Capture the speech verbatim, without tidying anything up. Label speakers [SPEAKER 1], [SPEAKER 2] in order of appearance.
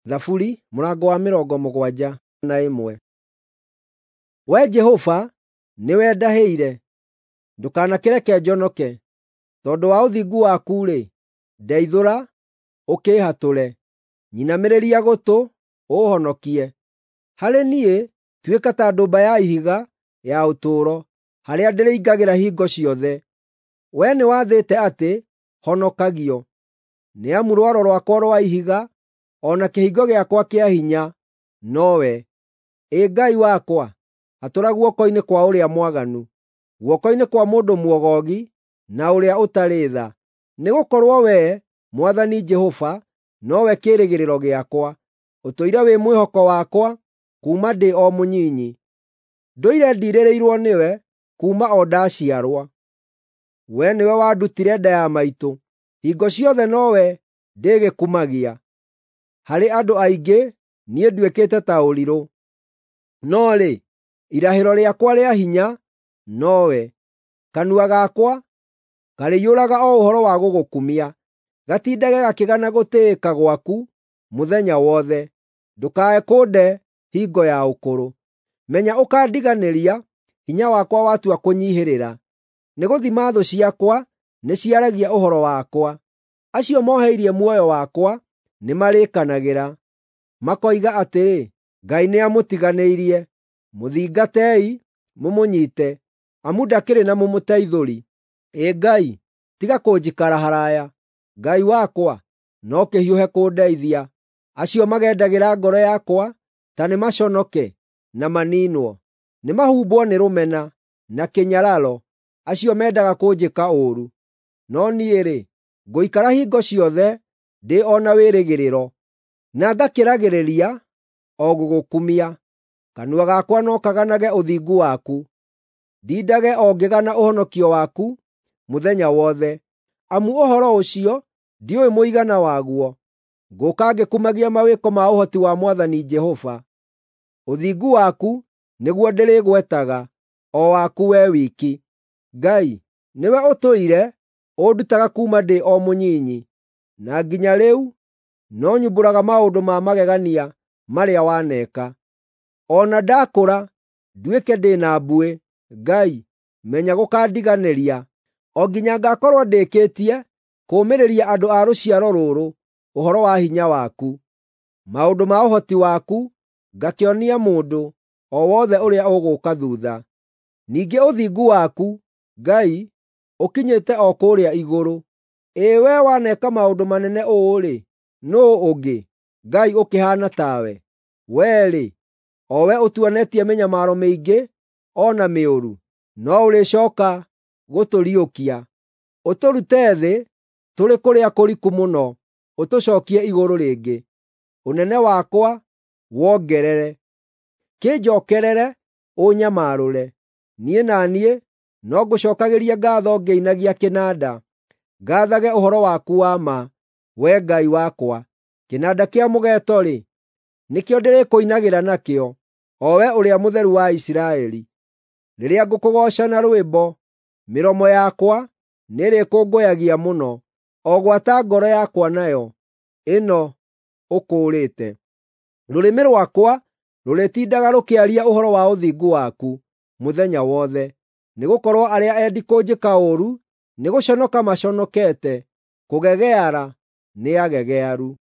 [SPEAKER 1] Thaburi mũrango wa mĩrongo mũgwanja na ĩmwe. Wee Jehova, nĩwe ndahĩire, ndũkanakĩreke njonoke. Tondũ wa ũthingu waku-rĩ, ndeithũra, ũkĩĩhatũre. Nyinamĩrĩria gũtũ, ũũhonokie. Harĩ niĩ, tuĩka ta ndũmba ya ihiga ya ũtũũro, harĩa ndĩrĩingagĩra hingo ciothe. Wee nĩwathĩte atĩ honokagio. Nĩ amu rwaro rwakwa rwa ihiga, o na kĩhingo gĩakwa kĩa hinya, nowe. Ĩ Ngai wakwa, hatũra guoko-inĩ kwa ũrĩa mwaganu, guoko-inĩ kwa mũndũ muogogi, na ũrĩa ũtarĩ tha. Nĩgũkorwo Wee, Mwathani Jehova, nowe kĩĩrĩgĩrĩro gĩakwa, ũtũire wĩ mwĩhoko wakwa, kuuma ndĩ o mũnyinyi. Ndũire ndiirĩrĩirwo nĩwe, kuuma o ndaciarwa. Wee nĩwe wandutire nda ya maitũ, hingo ciothe nowe ndĩgĩkumagia. Harĩ andũ aingĩ, niĩ nduĩkĩte ta ũrirũ. No-rĩ, irahĩro rĩakwa rĩa hinya, nowe. Kanua gakwa karĩiyũraga o ũhoro wa gũgũkumia, gatindage gakĩgana gũtĩĩka gwaku mũthenya wothe. Ndũkae kũnde hingo ya ũkũrũ. Menya ũkandiganĩria, hinya wakwa watua kũnyiihĩrĩra. Nĩgũthima thũ ciakwa nĩciaragia ũhoro wakwa. Acio moheirie muoyo wakwa nĩmarĩkanagĩra. Makoiga atĩrĩ, Ngai nĩamũtiganĩirie. Mũthingatei, mũmũnyiite, amu ndakĩrĩ na mũmũteithũri. Ĩ Ngai, tiga kũnjikara haraya. Ngai wakwa, no kĩhiũhe kũndeithia. Acio magendagĩra ngoro yakwa, ta nĩmaconoke, na maniinwo. Nĩmahumbwo nĩ rũmena, na kĩnyararo, acio mendaga kũnjĩka ũũru. No niĩ-rĩ, ngũikara hingo ciothe, ndĩ o na wĩrĩgĩrĩro, na ngakĩragĩrĩria o gũgũkumia. Kanua gakwa no kaganage ũthingu waku, ndindage o ngĩgana ũhonokio waku mũthenya wothe. Amu ũhoro ũcio ndiũĩ mũigana waguo. Ngũũka ngĩkumagia mawĩko ma ũhoti wa Mwathani Jehova. Ũthingu waku nĩguo ndĩrĩgwetaga, o waku wee wiki. Ngai, nĩwe ũtũire ũndutaga kuuma ndĩ o mũnyinyi, na nginya rĩu no nyumbũraga maũndũ ma magegania marĩa waneka. O na ndakũra nduĩke ndĩ na mbuĩ, Ngai, menya gũkandiganĩria, o nginya ngakorwo ndĩkĩtie kũũmĩrĩria andũ a rũciaro rũrũ ũhoro wa hinya waku. Maũndũ ma ũhoti waku ngakĩonia mũndũ o wothe ũrĩa ũgũũka thuutha. Ningĩ ũthingu waku, Ngai, ũkinyĩte o kũũrĩa igũrũ. Ĩ wee waneka maũndũ manene ũũ-rĩ, nũũ ũngĩ, Ngai ũkĩhaana tawe? Wee-rĩ, o we ũtuonetie mĩnyamaro mĩingĩ o na mĩũru, no ũrĩcooka gũtũriũkia. Ũtũrute thĩ tũrĩ kũrĩa kũriku mũno, ũtũcookie igũrũ rĩngĩ. Ũnene wakwa wongerere, kĩnjookerere ũnyamarũre. Niĩ na niĩ no ngũcookagĩria ngaatho ngĩinagia kĩnanda, ngaathage ũhoro waku wa ma, wee Ngai wakwa. Kĩnanda kĩa mũgeeto-rĩ, nĩkĩo ndĩrĩkũinagĩra nakĩo, o wee ũrĩa Mũtheru wa Isiraeli. Rĩrĩa ngũkũgooca na rwĩmbo, mĩromo yakwa nĩrĩkũngũyagia mũno, o gwata ngoro yakwa nayo, ĩno ũkũũrĩte. Rũrĩmĩ rwakwa rũrĩtindaga rũkĩaria ũhoro wa ũthingu waku mũthenya wothe. Nĩgũkorwo arĩa endi kũnjĩka ũũru nĩgũconoka maconokete, kũgegeara nĩ agegearu.